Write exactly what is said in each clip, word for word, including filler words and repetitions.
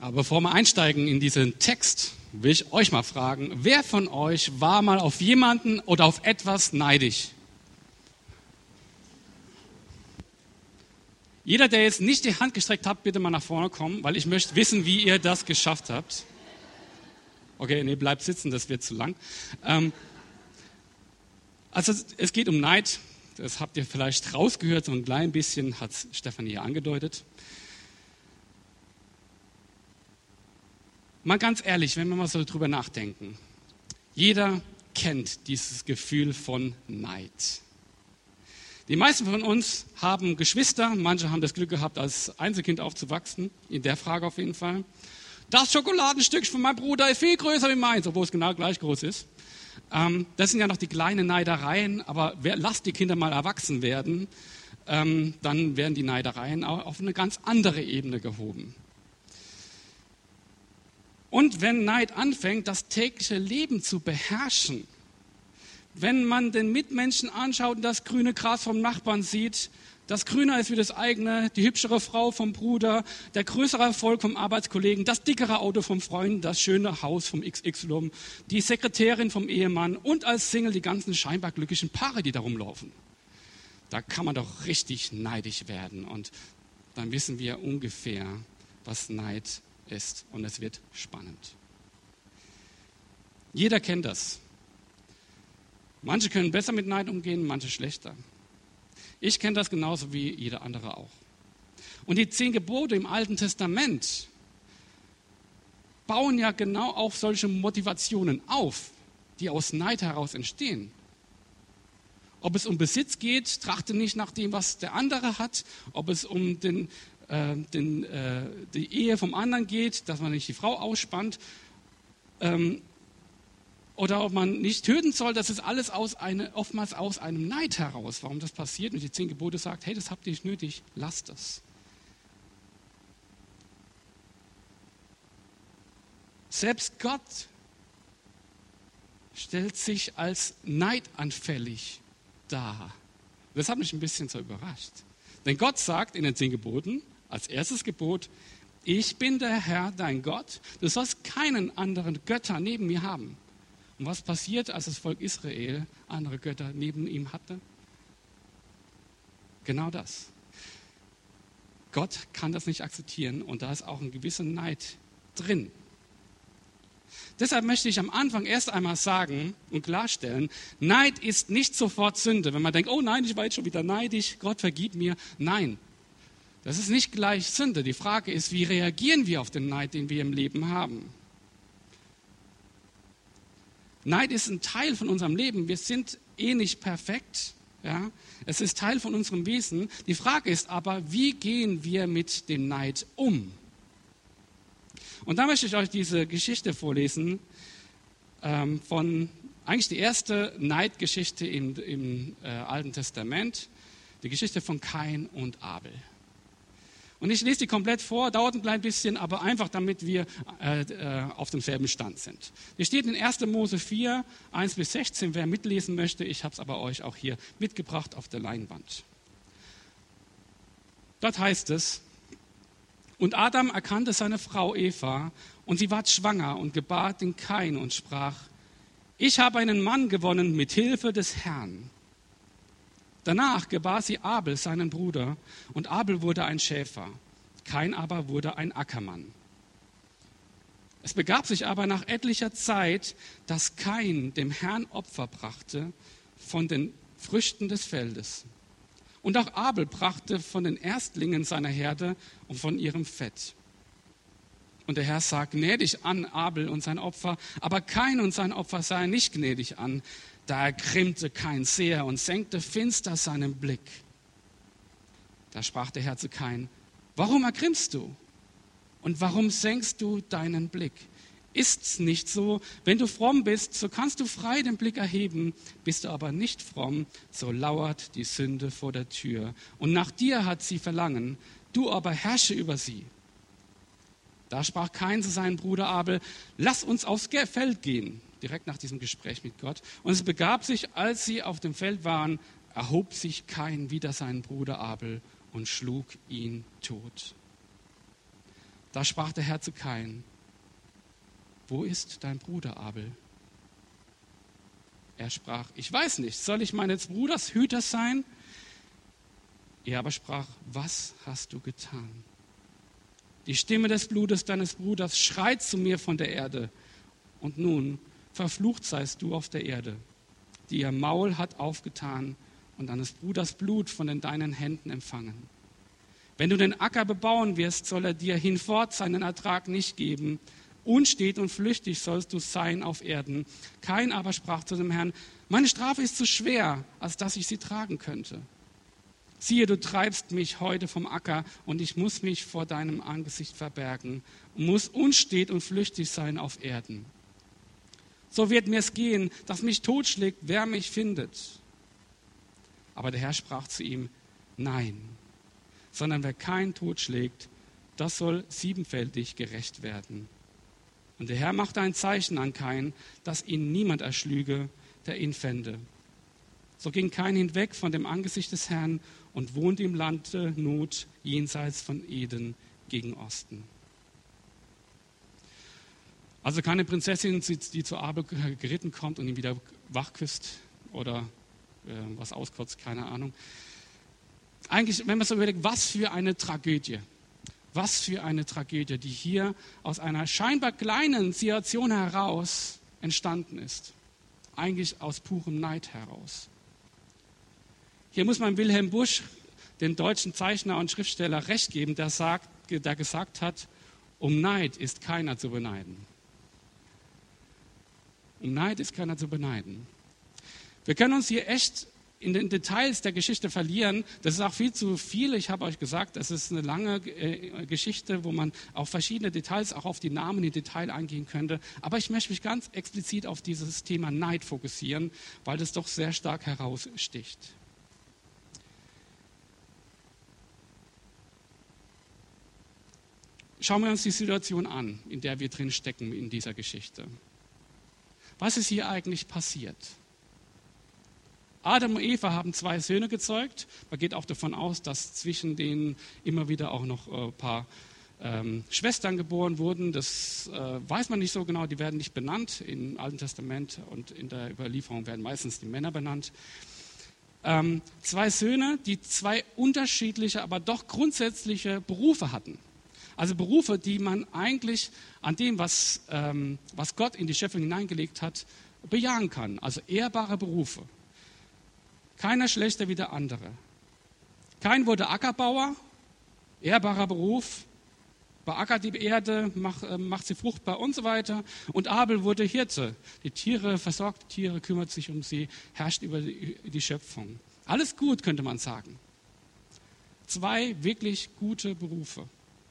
Aber bevor wir einsteigen in diesen Text, will ich euch mal fragen, wer von euch war mal auf jemanden oder auf etwas neidisch? Jeder, der jetzt nicht die Hand gestreckt hat, bitte mal nach vorne kommen, weil ich möchte wissen, wie ihr das geschafft habt. Okay, nee, bleibt sitzen, das wird zu lang. Ähm, also es geht um Neid, das habt ihr vielleicht rausgehört, so ein klein bisschen hat Stefanie hier angedeutet. Mal ganz ehrlich, wenn wir mal so drüber nachdenken. Jeder kennt dieses Gefühl von Neid. Die meisten von uns haben Geschwister, manche haben das Glück gehabt, als Einzelkind aufzuwachsen, in der Frage auf jeden Fall. Das Schokoladenstückchen von meinem Bruder ist viel größer wie meins, obwohl es genau gleich groß ist. Ähm, das sind ja noch die kleinen Neidereien, aber wer, lasst die Kinder mal erwachsen werden, ähm, dann werden die Neidereien auch auf eine ganz andere Ebene gehoben. Und wenn Neid anfängt, das tägliche Leben zu beherrschen, wenn man den Mitmenschen anschaut und das grüne Gras vom Nachbarn sieht, das grüner ist wie das eigene, die hübschere Frau vom Bruder, der größere Erfolg vom Arbeitskollegen, das dickere Auto vom Freund, das schöne Haus vom X Y, die Sekretärin vom Ehemann und als Single die ganzen scheinbar glücklichen Paare, die da rumlaufen. Da kann man doch richtig neidisch werden und dann wissen wir ungefähr, was Neid ist und es wird spannend. Jeder kennt das. Manche können besser mit Neid umgehen, manche schlechter. Ich kenne das genauso wie jeder andere auch. Und die zehn Gebote im Alten Testament bauen ja genau auf solche Motivationen auf, die aus Neid heraus entstehen. Ob es um Besitz geht, trachte nicht nach dem, was der andere hat. Ob es um den, äh, den, äh, die Ehe vom anderen geht, dass man nicht die Frau ausspannt. Ähm, Oder ob man nicht töten soll, das ist alles aus eine, oftmals aus einem Neid heraus, warum das passiert. Und die zehn Gebote sagt, hey, das habt ihr nicht nötig, lasst das. Selbst Gott stellt sich als neidanfällig dar. Das hat mich ein bisschen so überrascht. Denn Gott sagt in den zehn Geboten, als erstes Gebot, ich bin der Herr, dein Gott, du sollst keinen anderen Götter neben mir haben. Und was passiert, als das Volk Israel andere Götter neben ihm hatte? Genau das. Gott kann das nicht akzeptieren und da ist auch ein gewisser Neid drin. Deshalb möchte ich am Anfang erst einmal sagen und klarstellen, Neid ist nicht sofort Sünde. Wenn man denkt, oh nein, ich war jetzt schon wieder neidisch, Gott vergib mir. Nein, das ist nicht gleich Sünde. Die Frage ist, wie reagieren wir auf den Neid, den wir im Leben haben? Neid ist ein Teil von unserem Leben. Wir sind eh nicht perfekt. Ja? Es ist Teil von unserem Wesen. Die Frage ist aber, wie gehen wir mit dem Neid um? Und da möchte ich euch diese Geschichte vorlesen ähm, von, eigentlich die erste Neidgeschichte im, im äh, Alten Testament, die Geschichte von Kain und Abel. Und ich lese die komplett vor, dauert ein klein bisschen, aber einfach, damit wir äh, äh, auf demselben Stand sind. Hier steht in erster Mose vier, eins bis sechzehn, wer mitlesen möchte, ich habe es aber euch auch hier mitgebracht auf der Leinwand. Dort heißt es, und Adam erkannte seine Frau Eva, und sie ward schwanger und gebar den Kain und sprach, ich habe einen Mann gewonnen mit Hilfe des Herrn. Danach gebar sie Abel, seinen Bruder, und Abel wurde ein Schäfer, Kain aber wurde ein Ackermann. Es begab sich aber nach etlicher Zeit, dass Kain dem Herrn Opfer brachte von den Früchten des Feldes. Und auch Abel brachte von den Erstlingen seiner Herde und von ihrem Fett. Und der Herr sah gnädig an Abel und sein Opfer, aber Kain und sein Opfer sah er nicht gnädig an. Da ergrimmte Kain sehr und senkte finster seinen Blick. Da sprach der Herr zu Kain, warum ergrimmst du? Und warum senkst du deinen Blick? Ist's nicht so, wenn du fromm bist, so kannst du frei den Blick erheben, bist du aber nicht fromm, so lauert die Sünde vor der Tür. Und nach dir hat sie Verlangen, du aber herrsche über sie. Da sprach Kain zu seinem Bruder Abel, lass uns aufs Feld gehen, direkt nach diesem Gespräch mit Gott. Und es begab sich, als sie auf dem Feld waren, erhob sich Kain wider seinen Bruder Abel und schlug ihn tot. Da sprach der Herr zu Kain: Wo ist dein Bruder Abel? Er sprach: Ich weiß nicht, soll ich meines Bruders Hüter sein? Er aber sprach: Was hast du getan? Die Stimme des Blutes deines Bruders schreit zu mir von der Erde. Und nun, verflucht seist du auf der Erde, die ihr Maul hat aufgetan und deines Bruders Blut von den deinen Händen empfangen. Wenn du den Acker bebauen wirst, soll er dir hinfort seinen Ertrag nicht geben. Unstet und flüchtig sollst du sein auf Erden. Kain aber sprach zu dem Herrn: Meine Strafe ist zu schwer, als dass ich sie tragen könnte. Siehe, du treibst mich heute vom Acker und ich muss mich vor deinem Angesicht verbergen und muss unstet und flüchtig sein auf Erden. So wird mir es gehen, dass mich totschlägt, wer mich findet. Aber der Herr sprach zu ihm: Nein, sondern wer Kain totschlägt, das soll siebenfältig gerecht werden. Und der Herr machte ein Zeichen an Kain, dass ihn niemand erschlüge, der ihn fände. So ging Kain hinweg von dem Angesicht des Herrn und wohnte im Lande Not jenseits von Eden gegen Osten. Also keine Prinzessin, die zu Abel geritten kommt und ihn wieder wachküsst oder äh, was auskotzt, keine Ahnung. Eigentlich, wenn man so überlegt, was für eine Tragödie. Was für eine Tragödie, die hier aus einer scheinbar kleinen Situation heraus entstanden ist. Eigentlich aus purem Neid heraus. Hier muss man Wilhelm Busch, dem deutschen Zeichner und Schriftsteller, recht geben, der, sagt, der gesagt hat: Um Neid ist keiner zu beneiden. Um Neid ist keiner zu beneiden. Wir können uns hier echt in den Details der Geschichte verlieren. Das ist auch viel zu viel. Ich habe euch gesagt, es ist eine lange äh, Geschichte, wo man auf verschiedene Details, auch auf die Namen im Detail eingehen könnte. Aber ich möchte mich ganz explizit auf dieses Thema Neid fokussieren, weil das doch sehr stark heraussticht. Schauen wir uns die Situation an, in der wir drin stecken in dieser Geschichte. Was ist hier eigentlich passiert? Adam und Eva haben zwei Söhne gezeugt. Man geht auch davon aus, dass zwischen denen immer wieder auch noch ein paar ähm, Schwestern geboren wurden. Das äh, weiß man nicht so genau, die werden nicht benannt. Im Alten Testament und in der Überlieferung werden meistens die Männer benannt. Ähm, zwei Söhne, die zwei unterschiedliche, aber doch grundsätzliche Berufe hatten. Also Berufe, die man eigentlich an dem, was, ähm, was Gott in die Schöpfung hineingelegt hat, bejahen kann. Also ehrbare Berufe. Keiner schlechter wie der andere. Kain wurde Ackerbauer, ehrbarer Beruf, beackert die Erde, macht, äh, macht sie fruchtbar und so weiter. Und Abel wurde Hirte. Die Tiere, versorgt die Tiere, kümmert sich um sie, herrscht über die, die Schöpfung. Alles gut, könnte man sagen. Zwei wirklich gute Berufe.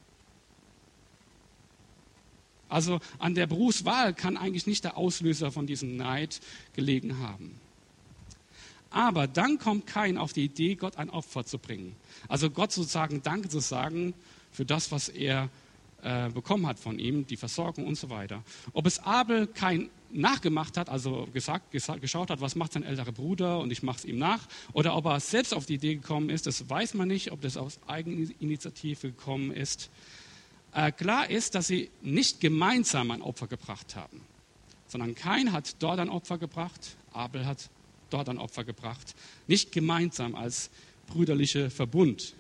Also an der Berufswahl kann eigentlich nicht der Auslöser von diesem Neid gelegen haben. Aber dann kommt Kain auf die Idee, Gott ein Opfer zu bringen. Also Gott sozusagen Danke zu sagen für das, was er äh, bekommen hat von ihm, die Versorgung und so weiter. Ob es Abel Kain nachgemacht hat, also gesagt, gesagt, geschaut hat, was macht sein älterer Bruder und ich mache es ihm nach, oder ob er selbst auf die Idee gekommen ist, das weiß man nicht, ob das aus Eigeninitiative gekommen ist. Äh, klar ist, dass sie nicht gemeinsam ein Opfer gebracht haben, sondern Kain hat dort ein Opfer gebracht, Abel hat dort ein Opfer gebracht. Nicht gemeinsam als brüderlicher Verbund.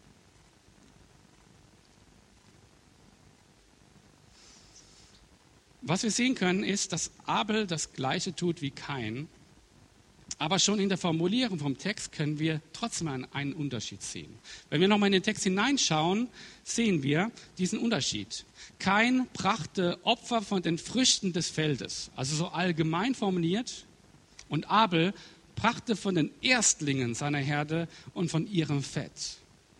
Was wir sehen können, ist, dass Abel das Gleiche tut wie Kain. Aber schon in der Formulierung vom Text können wir trotzdem einen Unterschied sehen. Wenn wir nochmal in den Text hineinschauen, sehen wir diesen Unterschied. Kain brachte Opfer von den Früchten des Feldes, also so allgemein formuliert. Und Abel brachte von den Erstlingen seiner Herde und von ihrem Fett.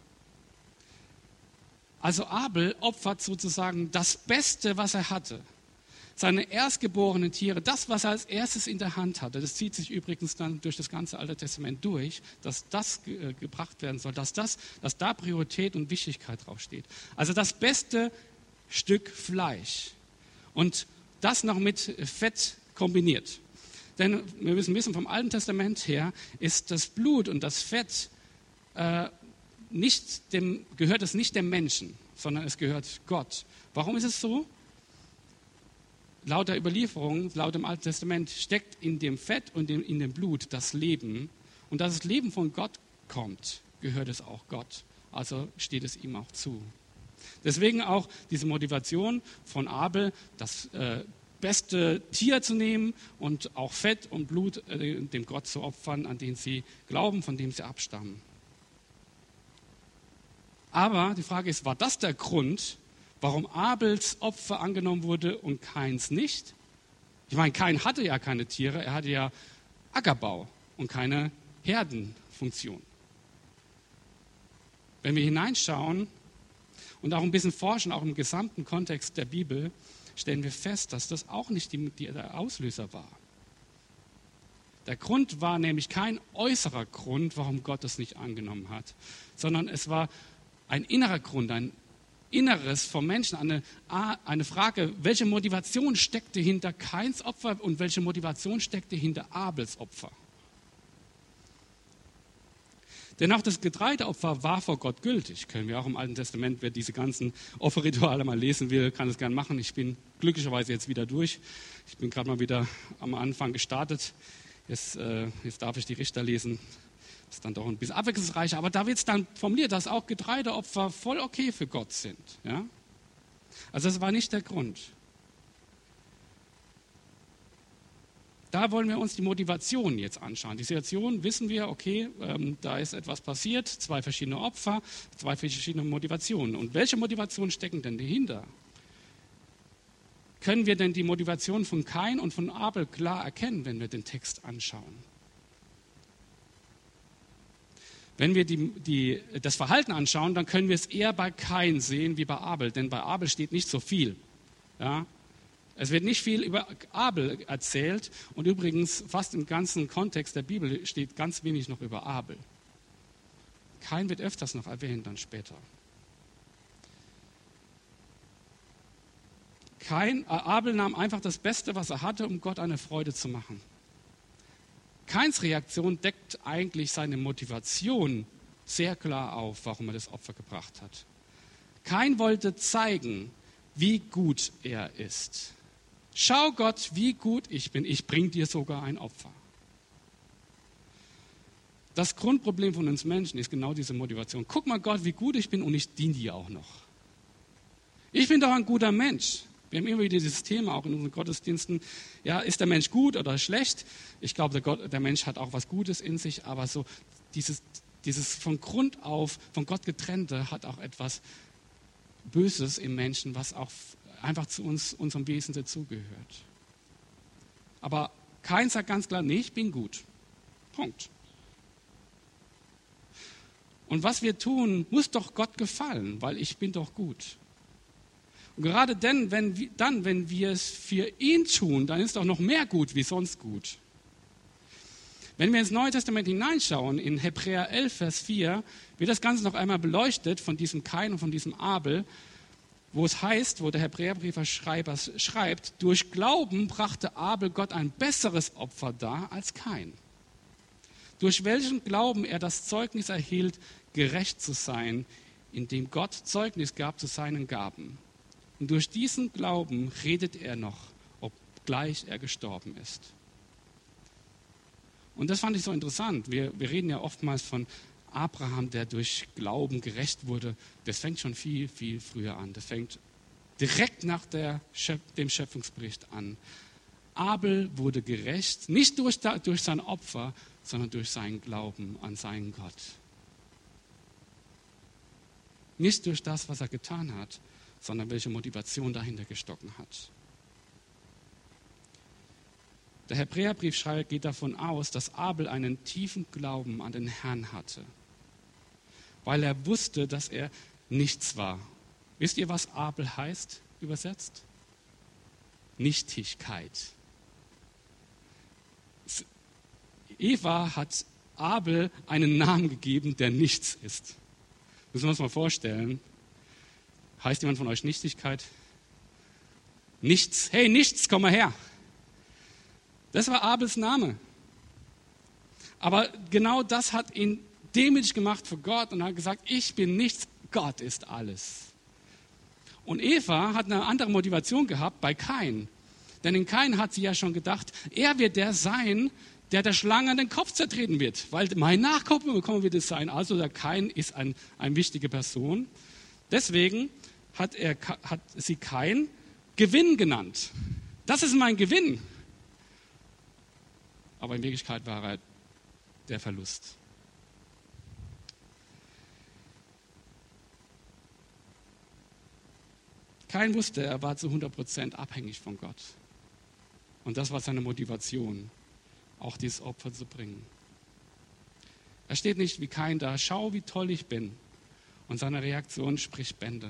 Also Abel opfert sozusagen das Beste, was er hatte. Seine erstgeborenen Tiere, das, was er als erstes in der Hand hatte, das zieht sich übrigens dann durch das ganze Alte Testament durch, dass das ge- gebracht werden soll, dass, das, dass da Priorität und Wichtigkeit draufsteht. Also das beste Stück Fleisch und das noch mit Fett kombiniert. Denn wir müssen wissen, vom Alten Testament her ist das Blut und das Fett äh, nicht dem, gehört es nicht dem Menschen, sondern es gehört Gott. Warum ist es so? Laut der Überlieferung, laut dem Alten Testament, steckt in dem Fett und in dem Blut das Leben. Und dass das Leben von Gott kommt, gehört es auch Gott. Also steht es ihm auch zu. Deswegen auch diese Motivation von Abel, das äh, beste Tier zu nehmen und auch Fett und Blut äh, dem Gott zu opfern, an den sie glauben, von dem sie abstammen. Aber die Frage ist, war das der Grund, warum Abels Opfer angenommen wurde und Kains nicht? Ich meine, Kain hatte ja keine Tiere, er hatte ja Ackerbau und keine Herdenfunktion. Wenn wir hineinschauen und auch ein bisschen forschen, auch im gesamten Kontext der Bibel, stellen wir fest, dass das auch nicht die, die, der Auslöser war. Der Grund war nämlich kein äußerer Grund, warum Gott das nicht angenommen hat, sondern es war ein innerer Grund, ein Inneres vom Menschen, eine, eine Frage, welche Motivation steckte hinter Kains Opfer und welche Motivation steckte hinter Abels Opfer. Denn auch das Getreideopfer war vor Gott gültig. Können wir auch im Alten Testament, wer diese ganzen Opferrituale mal lesen will, kann es gerne machen. Ich bin glücklicherweise jetzt wieder durch. Ich bin gerade mal wieder am Anfang gestartet. Jetzt, äh, jetzt darf ich die Richter lesen. Das ist dann doch ein bisschen abwechslungsreicher. Aber da wird es dann formuliert, dass auch Getreideopfer voll okay für Gott sind. Ja? Also das war nicht der Grund. Da wollen wir uns die Motivation jetzt anschauen. Die Situation wissen wir, okay, ähm, da ist etwas passiert, zwei verschiedene Opfer, zwei verschiedene Motivationen. Und welche Motivationen stecken denn dahinter? Können wir denn die Motivation von Kain und von Abel klar erkennen, wenn wir den Text anschauen? Wenn wir die, die, das Verhalten anschauen, dann können wir es eher bei Kain sehen wie bei Abel, denn bei Abel steht nicht so viel. Ja? Es wird nicht viel über Abel erzählt und übrigens fast im ganzen Kontext der Bibel steht ganz wenig noch über Abel. Kain wird öfters noch erwähnt, dann später. Kain, äh, Abel nahm einfach das Beste, was er hatte, um Gott eine Freude zu machen. Kains Reaktion deckt eigentlich seine Motivation sehr klar auf, warum er das Opfer gebracht hat. Kain wollte zeigen, wie gut er ist. Schau Gott, wie gut ich bin. Ich bringe dir sogar ein Opfer. Das Grundproblem von uns Menschen ist genau diese Motivation. Guck mal Gott, wie gut ich bin und ich diene dir auch noch. Ich bin doch ein guter Mensch. Wir haben immer wieder dieses Thema, auch in unseren Gottesdiensten. Ja, ist der Mensch gut oder schlecht? Ich glaube, der, Gott, der Mensch hat auch was Gutes in sich, aber so dieses, dieses von Grund auf von Gott getrennte hat auch etwas Böses im Menschen, was auch einfach zu uns, unserem Wesen dazugehört. Aber Kain sagt ganz klar, nee, ich bin gut. Punkt. Und was wir tun, muss doch Gott gefallen, weil ich bin doch gut. Und gerade dann wenn, wir, dann, wenn wir es für ihn tun, dann ist doch noch mehr gut wie sonst gut. Wenn wir ins Neue Testament hineinschauen, in Hebräer elf, Vers vier, wird das Ganze noch einmal beleuchtet von diesem Kain und von diesem Abel, wo es heißt, wo der Hebräerbriefschreiber schreibt, durch Glauben brachte Abel Gott ein besseres Opfer dar als Kain. Durch welchen Glauben er das Zeugnis erhielt, gerecht zu sein, indem Gott Zeugnis gab zu seinen Gaben. Und durch diesen Glauben redet er noch, obgleich er gestorben ist. Und das fand ich so interessant. Wir, wir reden ja oftmals von Abraham, der durch Glauben gerecht wurde. Das fängt schon viel, viel früher an. Das fängt direkt nach der, dem Schöpfungsbericht an. Abel wurde gerecht, nicht durch, durch sein Opfer, sondern durch seinen Glauben an seinen Gott. Nicht durch das, was er getan hat, sondern welche Motivation dahinter gestocken hat. Der Hebräerbriefschreiber geht davon aus, dass Abel einen tiefen Glauben an den Herrn hatte, weil er wusste, dass er nichts war. Wisst ihr, was Abel heißt, übersetzt? Nichtigkeit. Eva hat Abel einen Namen gegeben, der nichts ist. Müssen wir uns mal vorstellen. Heißt jemand von euch Nichtigkeit? Nichts. Hey, nichts, komm mal her. Das war Abels Name. Aber genau das hat ihn demütig gemacht für Gott und hat gesagt, ich bin nichts, Gott ist alles. Und Eva hat eine andere Motivation gehabt bei Kain. Denn in Kain hat sie ja schon gedacht, er wird der sein, der der Schlange an den Kopf zertreten wird. Weil mein Nachkommen wird es sein. Also der Kain ist ein, eine wichtige Person. Deswegen hat, er, hat sie Kain Gewinn genannt. Das ist mein Gewinn. Aber in Wirklichkeit war er der Verlust. Kain wusste, er war zu hundert Prozent abhängig von Gott. Und das war seine Motivation, auch dieses Opfer zu bringen. Er steht nicht wie Kain da, schau, wie toll ich bin. Und seine Reaktion spricht Bände.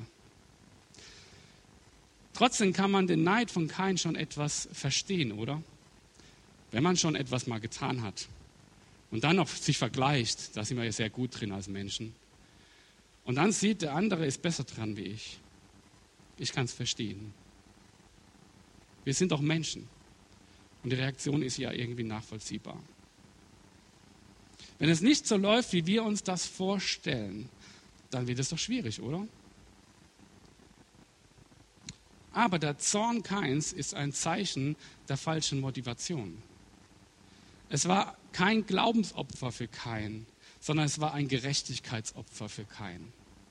Trotzdem kann man den Neid von Kain schon etwas verstehen, oder? Wenn man schon etwas mal getan hat und dann noch sich vergleicht, da sind wir ja sehr gut drin als Menschen. Und dann sieht, der andere ist besser dran wie ich. Ich kann es verstehen. Wir sind doch Menschen. Und die Reaktion ist ja irgendwie nachvollziehbar. Wenn es nicht so läuft, wie wir uns das vorstellen, dann wird es doch schwierig, oder? Aber der Zorn Kains ist ein Zeichen der falschen Motivation. Es war kein Glaubensopfer für Kain, sondern es war ein Gerechtigkeitsopfer für Kain.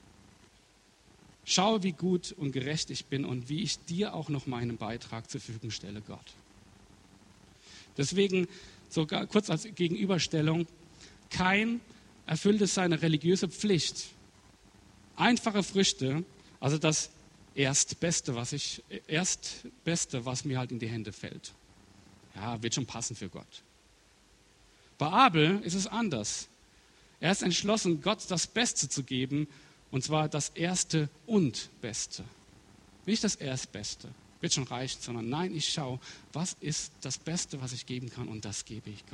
Schau, wie gut und gerecht ich bin und wie ich dir auch noch meinen Beitrag zur Verfügung stelle, Gott. Deswegen, sogar kurz als Gegenüberstellung, Kain erfüllte seine religiöse Pflicht. Einfache Früchte, also das Erstbeste, was ich, Erstbeste, was mir halt in die Hände fällt. Ja, wird schon passen für Gott. Bei Abel ist es anders. Er ist entschlossen, Gott das Beste zu geben, und zwar das Erste und Beste. Nicht das Erstbeste, wird schon reichen, sondern nein, ich schaue, was ist das Beste, was ich geben kann, und das gebe ich Gott.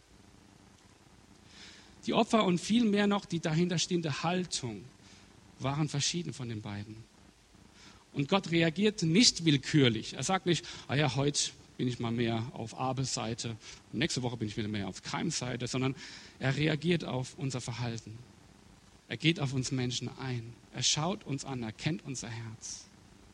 Die Opfer und viel mehr noch die dahinterstehende Haltung waren verschieden von den beiden. Und Gott reagiert nicht willkürlich. Er sagt nicht, ah ja, heute bin ich mal mehr auf Abels Seite, und nächste Woche bin ich wieder mehr auf Kaims Seite, sondern er reagiert auf unser Verhalten. Er geht auf uns Menschen ein. Er schaut uns an, er kennt unser Herz.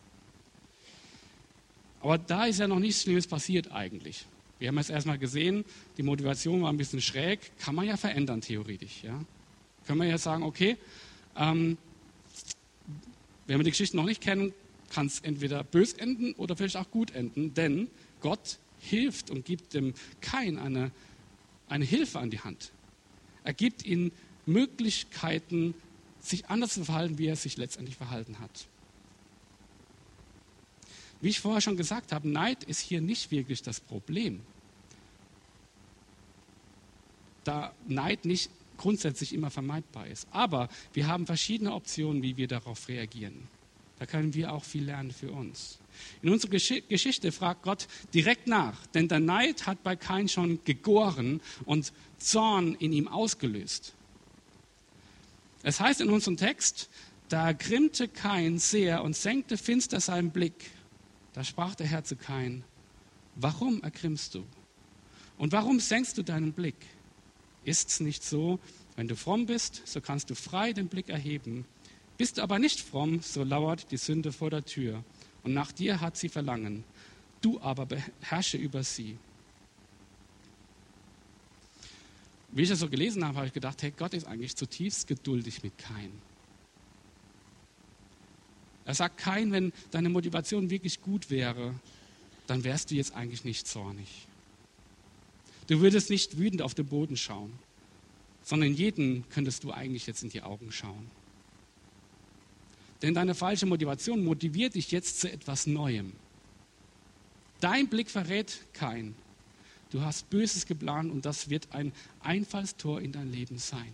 Aber da ist ja noch nichts Schlimmes passiert eigentlich. Wir haben jetzt erstmal gesehen, die Motivation war ein bisschen schräg, kann man ja verändern theoretisch. Ja? Können wir ja sagen, okay, ähm, wenn wir die Geschichte noch nicht kennen, kann es entweder bös enden oder vielleicht auch gut enden, denn Gott hilft und gibt dem Kain eine, eine Hilfe an die Hand. Er gibt ihm Möglichkeiten, sich anders zu verhalten, wie er sich letztendlich verhalten hat. Wie ich vorher schon gesagt habe, Neid ist hier nicht wirklich das Problem. Da Neid nicht grundsätzlich immer vermeidbar ist. Aber wir haben verschiedene Optionen, wie wir darauf reagieren. Da können wir auch viel lernen für uns. In unserer Gesch- Geschichte fragt Gott direkt nach, denn der Neid hat bei Kain schon gegoren und Zorn in ihm ausgelöst. Es heißt in unserem Text, da ergrimmte Kain sehr und senkte finster seinen Blick. Da sprach der Herr zu Kain, warum ergrimmst du? Und warum senkst du deinen Blick? Ist's nicht so, wenn du fromm bist, so kannst du frei den Blick erheben. Bist du aber nicht fromm, so lauert die Sünde vor der Tür. Und nach dir hat sie Verlangen. Du aber beherrsche über sie. Wie ich das so gelesen habe, habe ich gedacht, hey, Gott ist eigentlich zutiefst geduldig mit Kain. Er sagt, Kain, wenn deine Motivation wirklich gut wäre, dann wärst du jetzt eigentlich nicht zornig. Du würdest nicht wütend auf den Boden schauen, sondern jeden könntest du eigentlich jetzt in die Augen schauen. Denn deine falsche Motivation motiviert dich jetzt zu etwas Neuem. Dein Blick verrät Kain. Du hast Böses geplant und das wird ein Einfallstor in dein Leben sein.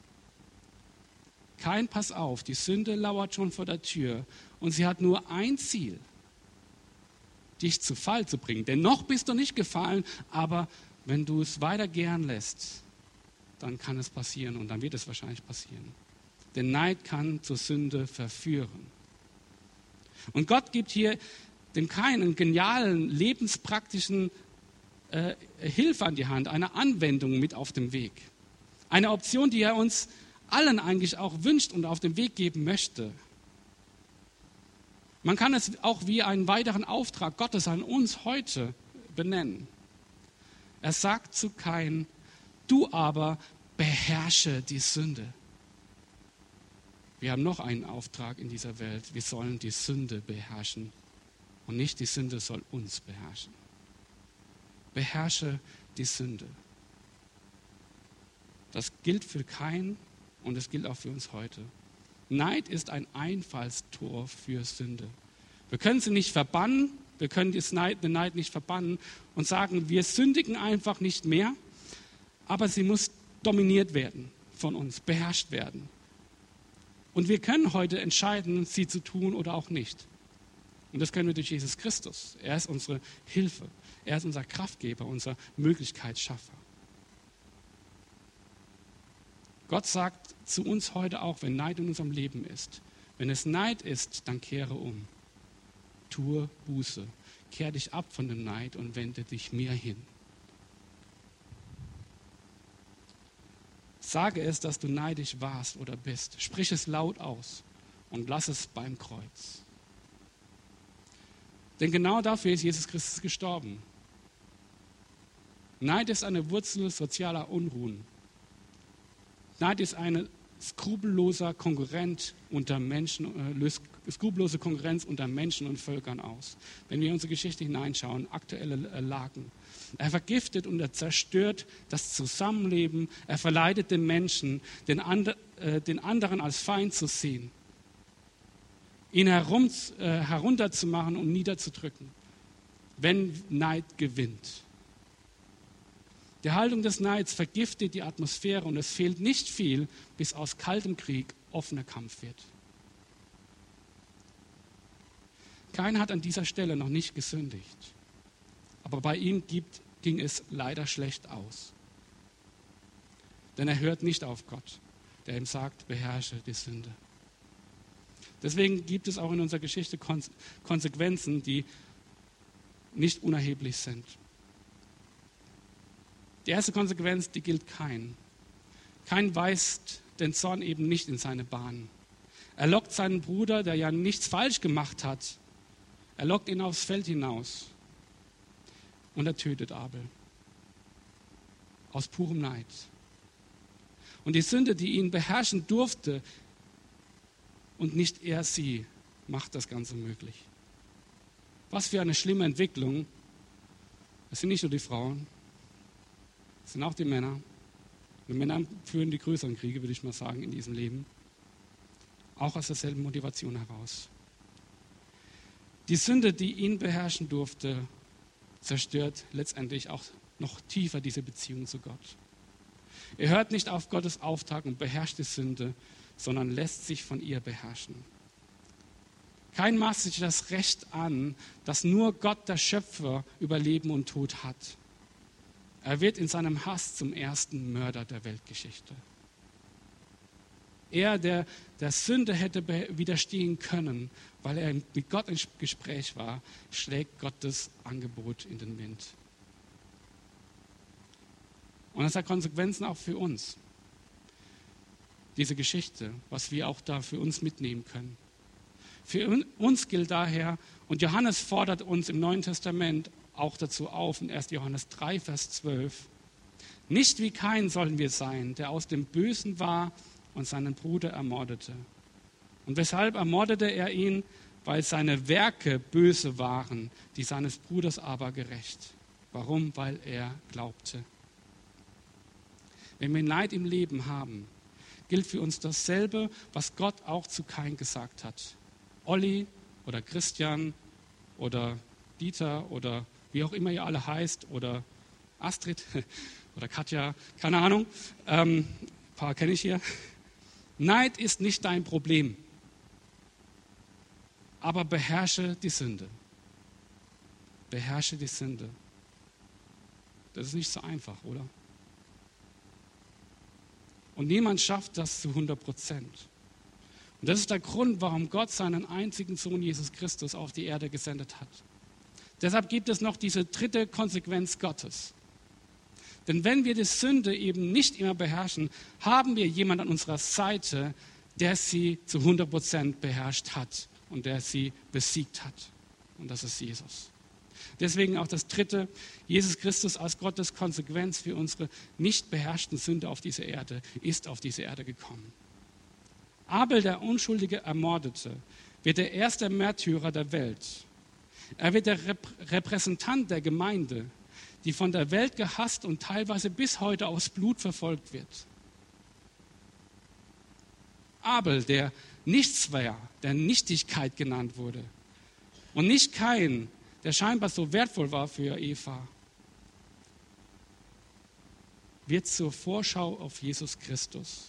Kain, pass auf, die Sünde lauert schon vor der Tür und sie hat nur ein Ziel, dich zu Fall zu bringen. Denn noch bist du nicht gefallen, aber wenn du es weiter gern lässt, dann kann es passieren und dann wird es wahrscheinlich passieren. Denn Neid kann zur Sünde verführen. Und Gott gibt hier dem Kain einen genialen, lebenspraktischen äh, Hilfe an die Hand, eine Anwendung mit auf dem Weg. Eine Option, die er uns allen eigentlich auch wünscht und auf den Weg geben möchte. Man kann es auch wie einen weiteren Auftrag Gottes an uns heute benennen. Er sagt zu Kain, du aber beherrsche die Sünde. Wir haben noch einen Auftrag in dieser Welt. Wir sollen die Sünde beherrschen. Und nicht die Sünde soll uns beherrschen. Beherrsche die Sünde. Das gilt für Kain und es gilt auch für uns heute. Neid ist ein Einfallstor für Sünde. Wir können sie nicht verbannen, wir können den Neid nicht verbannen und sagen, wir sündigen einfach nicht mehr, aber sie muss dominiert werden von uns, beherrscht werden. Und wir können heute entscheiden, sie zu tun oder auch nicht. Und das können wir durch Jesus Christus. Er ist unsere Hilfe, er ist unser Kraftgeber, unser Möglichkeitsschaffer. Gott sagt zu uns heute auch, wenn Neid in unserem Leben ist, wenn es Neid ist, dann kehre um. Tue Buße. Kehr dich ab von dem Neid und wende dich mir hin. Sage es, dass du neidisch warst oder bist. Sprich es laut aus und lass es beim Kreuz. Denn genau dafür ist Jesus Christus gestorben. Neid ist eine Wurzel sozialer Unruhen. Neid ist eine skrupelloser Konkurrent unter Menschen, äh, löst skrupellose Konkurrenz unter Menschen und Völkern aus. Wenn wir in unsere Geschichte hineinschauen, aktuelle äh, Lagen. Er vergiftet und er zerstört das Zusammenleben. Er verleitet den Menschen, den, and, äh, den anderen als Feind zu sehen. Ihn herum, äh, herunterzumachen und niederzudrücken, wenn Neid gewinnt. Die Haltung des Neids vergiftet die Atmosphäre und es fehlt nicht viel, bis aus kaltem Krieg offener Kampf wird. Kain hat an dieser Stelle noch nicht gesündigt, aber bei ihm gibt, ging es leider schlecht aus. Denn er hört nicht auf Gott, der ihm sagt, beherrsche die Sünde. Deswegen gibt es auch in unserer Geschichte Konsequenzen, die nicht unerheblich sind. Die erste Konsequenz, die gilt Kain. Kain weist den Zorn eben nicht in seine Bahn. Er lockt seinen Bruder, der ja nichts falsch gemacht hat, er lockt ihn aufs Feld hinaus und er tötet Abel. Aus purem Neid. Und die Sünde, die ihn beherrschen durfte und nicht er sie, macht das Ganze möglich. Was für eine schlimme Entwicklung. Es sind nicht nur die Frauen, es sind auch die Männer. Die Männer führen die größeren Kriege, würde ich mal sagen, in diesem Leben. Auch aus derselben Motivation heraus. Die Sünde, die ihn beherrschen durfte, zerstört letztendlich auch noch tiefer diese Beziehung zu Gott. Er hört nicht auf Gottes Auftrag und beherrscht die Sünde, sondern lässt sich von ihr beherrschen. Kain maßt sich das Recht an, dass nur Gott, der Schöpfer, über Leben und Tod hat. Er wird in seinem Hass zum ersten Mörder der Weltgeschichte. Er, der der Sünde hätte widerstehen können, weil er mit Gott im Gespräch war, schlägt Gottes Angebot in den Wind. Und das hat Konsequenzen auch für uns. Diese Geschichte, was wir auch da für uns mitnehmen können. Für uns gilt daher, und Johannes fordert uns im Neuen Testament auch dazu auf, in erster Johannes drei, Vers zwölf, nicht wie Kain sollen wir sein, der aus dem Bösen war und seinen Bruder ermordete. Und weshalb ermordete er ihn? Weil seine Werke böse waren, die seines Bruders aber gerecht. Warum? Weil er glaubte. Wenn wir Neid im Leben haben, gilt für uns dasselbe, was Gott auch zu Kain gesagt hat. Olli oder Christian oder Dieter oder wie auch immer ihr alle heißt oder Astrid oder Katja, keine Ahnung, ähm, ein paar kenne ich hier. Neid ist nicht dein Problem, aber beherrsche die Sünde. Beherrsche die Sünde. Das ist nicht so einfach, oder? Und niemand schafft das zu hundert Prozent. Und das ist der Grund, warum Gott seinen einzigen Sohn Jesus Christus auf die Erde gesendet hat. Deshalb gibt es noch diese dritte Konsequenz Gottes. Denn wenn wir die Sünde eben nicht immer beherrschen, haben wir jemanden an unserer Seite, der sie zu hundert Prozent beherrscht hat und der sie besiegt hat. Und das ist Jesus. Deswegen auch das dritte, Jesus Christus als Gottes Konsequenz für unsere nicht beherrschten Sünde auf diese Erde, ist auf diese Erde gekommen. Abel, der unschuldige Ermordete, wird der erste Märtyrer der Welt. Er wird der Rep- Repräsentant der Gemeinde, die von der Welt gehasst und teilweise bis heute aus Blut verfolgt wird. Abel, der nichts war, der Nichtigkeit genannt wurde. Und nicht Kain, der scheinbar so wertvoll war für Eva, wird zur Vorschau auf Jesus Christus.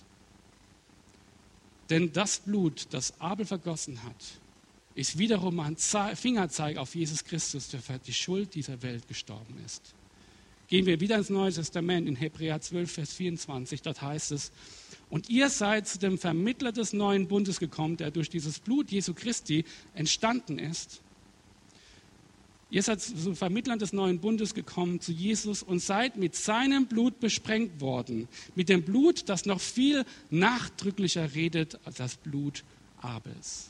Denn das Blut, das Abel vergossen hat, ist wiederum ein Fingerzeig auf Jesus Christus, der für die Schuld dieser Welt gestorben ist. Gehen wir wieder ins Neue Testament, in Hebräer zwölf, Vers vierundzwanzig, dort heißt es, und ihr seid zu dem Vermittler des neuen Bundes gekommen, der durch dieses Blut Jesu Christi entstanden ist. Ihr seid zu Vermittlern des neuen Bundes gekommen, zu Jesus, und seid mit seinem Blut besprengt worden. Mit dem Blut, das noch viel nachdrücklicher redet als das Blut Abels.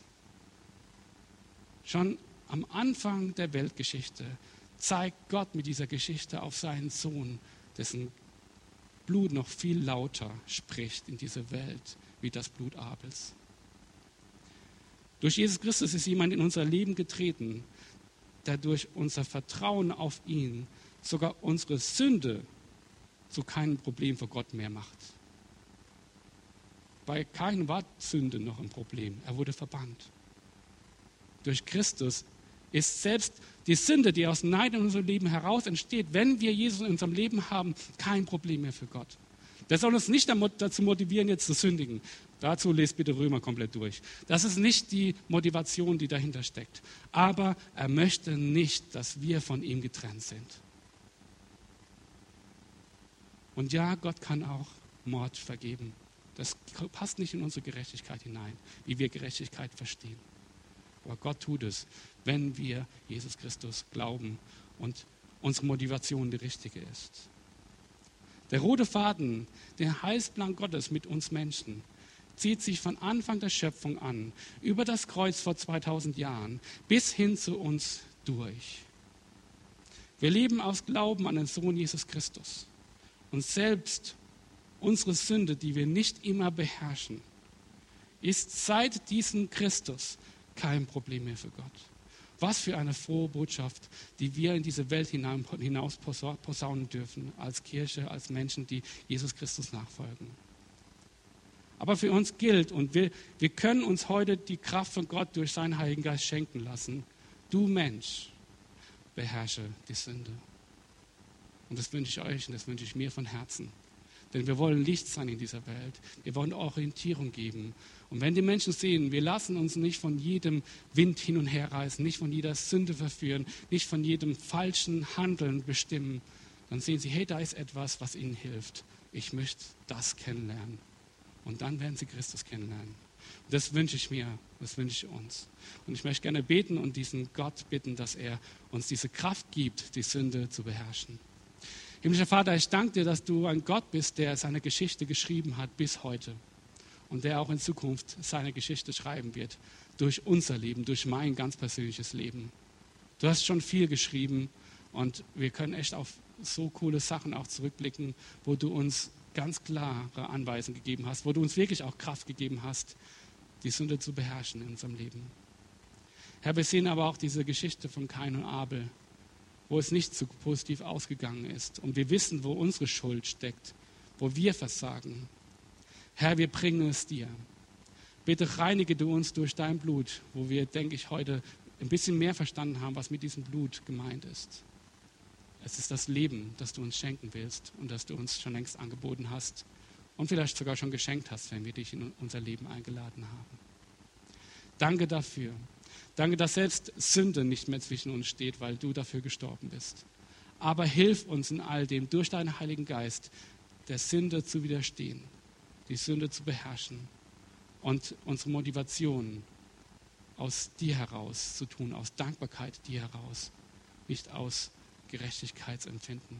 Schon am Anfang der Weltgeschichte zeigt Gott mit dieser Geschichte auf seinen Sohn, dessen Blut noch viel lauter spricht in dieser Welt wie das Blut Abels. Durch Jesus Christus ist jemand in unser Leben getreten, der durch unser Vertrauen auf ihn sogar unsere Sünde zu keinem Problem für Gott mehr macht. Bei Kain war Sünde noch ein Problem, er wurde verbannt. Durch Christus ist selbst die Sünde, die aus Neid in unserem Leben heraus entsteht, wenn wir Jesus in unserem Leben haben, kein Problem mehr für Gott. Das soll uns nicht dazu motivieren, jetzt zu sündigen. Dazu lest bitte Römer komplett durch. Das ist nicht die Motivation, die dahinter steckt. Aber er möchte nicht, dass wir von ihm getrennt sind. Und ja, Gott kann auch Mord vergeben. Das passt nicht in unsere Gerechtigkeit hinein, wie wir Gerechtigkeit verstehen. Aber Gott tut es, wenn wir Jesus Christus glauben und unsere Motivation die richtige ist. Der rote Faden, der Heilsplan Gottes mit uns Menschen, zieht sich von Anfang der Schöpfung an, über das Kreuz vor zweitausend Jahren, bis hin zu uns durch. Wir leben aus Glauben an den Sohn Jesus Christus. Und selbst unsere Sünde, die wir nicht immer beherrschen, ist seit diesem Christus kein Problem mehr für Gott. Was für eine frohe Botschaft, die wir in diese Welt hinaus posaunen dürfen, als Kirche, als Menschen, die Jesus Christus nachfolgen. Aber für uns gilt, und wir, wir können uns heute die Kraft von Gott durch seinen Heiligen Geist schenken lassen. Du Mensch, beherrsche die Sünde. Und das wünsche ich euch und das wünsche ich mir von Herzen. Denn wir wollen Licht sein in dieser Welt. Wir wollen Orientierung geben. Und wenn die Menschen sehen, wir lassen uns nicht von jedem Wind hin und her reißen, nicht von jeder Sünde verführen, nicht von jedem falschen Handeln bestimmen, dann sehen sie, hey, da ist etwas, was ihnen hilft. Ich möchte das kennenlernen. Und dann werden sie Christus kennenlernen. Und das wünsche ich mir, das wünsche ich uns. Und ich möchte gerne beten und diesen Gott bitten, dass er uns diese Kraft gibt, die Sünde zu beherrschen. Himmlischer Vater, ich danke dir, dass du ein Gott bist, der seine Geschichte geschrieben hat bis heute und der auch in Zukunft seine Geschichte schreiben wird, durch unser Leben, durch mein ganz persönliches Leben. Du hast schon viel geschrieben und wir können echt auf so coole Sachen auch zurückblicken, wo du uns ganz klare Anweisungen gegeben hast, wo du uns wirklich auch Kraft gegeben hast, die Sünde zu beherrschen in unserem Leben. Herr, wir sehen aber auch diese Geschichte von Kain und Abel, wo es nicht so positiv ausgegangen ist. Und wir wissen, wo unsere Schuld steckt, wo wir versagen. Herr, wir bringen es dir. Bitte reinige du uns durch dein Blut, wo wir, denke ich, heute ein bisschen mehr verstanden haben, was mit diesem Blut gemeint ist. Es ist das Leben, das du uns schenken willst und das du uns schon längst angeboten hast und vielleicht sogar schon geschenkt hast, wenn wir dich in unser Leben eingeladen haben. Danke dafür. Danke, dass selbst Sünde nicht mehr zwischen uns steht, weil du dafür gestorben bist. Aber hilf uns in all dem, durch deinen Heiligen Geist, der Sünde zu widerstehen, die Sünde zu beherrschen und unsere Motivation aus dir heraus zu tun, aus Dankbarkeit dir heraus, nicht aus Gerechtigkeitsempfinden.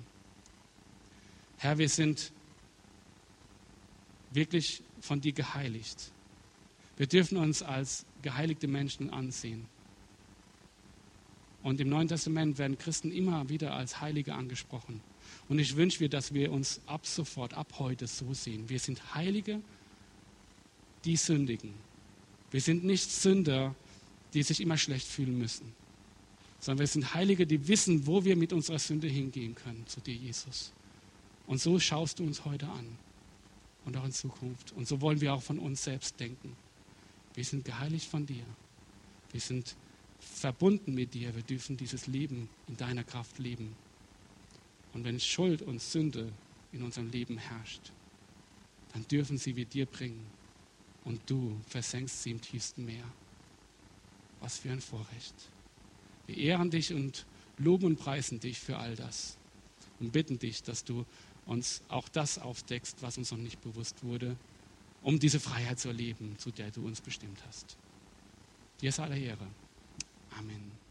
Herr, wir sind wirklich von dir geheiligt. Wir dürfen uns als geheiligte Menschen ansehen. Und im Neuen Testament werden Christen immer wieder als Heilige angesprochen. Und ich wünsche mir, dass wir uns ab sofort, ab heute so sehen. Wir sind Heilige, die sündigen. Wir sind nicht Sünder, die sich immer schlecht fühlen müssen. Sondern wir sind Heilige, die wissen, wo wir mit unserer Sünde hingehen können, zu dir, Jesus. Und so schaust du uns heute an und auch in Zukunft. Und so wollen wir auch von uns selbst denken. Wir sind geheiligt von dir. Wir sind verbunden mit dir. Wir dürfen dieses Leben in deiner Kraft leben. Und wenn Schuld und Sünde in unserem Leben herrscht, dann dürfen sie wir dir bringen. Und du versenkst sie im tiefsten Meer. Was für ein Vorrecht. Wir ehren dich und loben und preisen dich für all das. Und bitten dich, dass du uns auch das aufdeckst, was uns noch nicht bewusst wurde, um diese Freiheit zu erleben, zu der du uns bestimmt hast. Dir sei alle Ehre. Amen.